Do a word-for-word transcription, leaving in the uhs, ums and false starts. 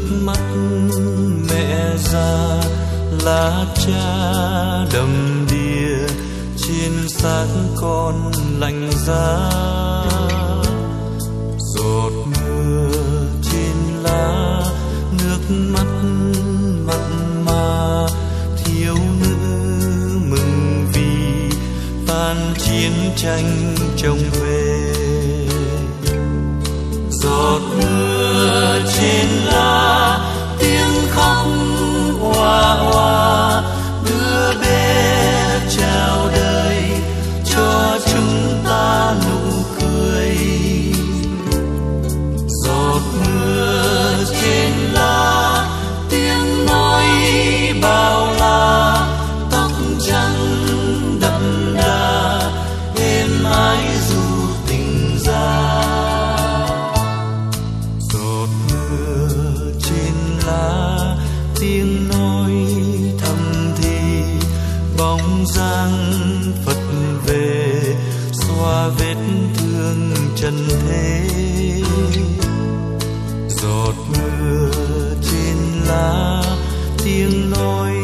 mắt mẹ già, lá cha đầm đìa trên xác con lạnh giá. Giọt mưa trên lá, nước mắt mặn mà, thiếu nữ mừng vì tan chiến tranh trông về. Giọt mưa trên lá, tiếng khóc oa oa, đứa bé chào đời cho chúng ta nụ cười. Giọt mưa trên lá, tiếng nói bao la, tóc trắng đậm đà êm ái dù tình ra. Giọt mưa trên lá, tiếng nói thầm thì, bóng dáng Phật về xoa vết thương trần thế. Giọt mưa trên lá, tiếng nói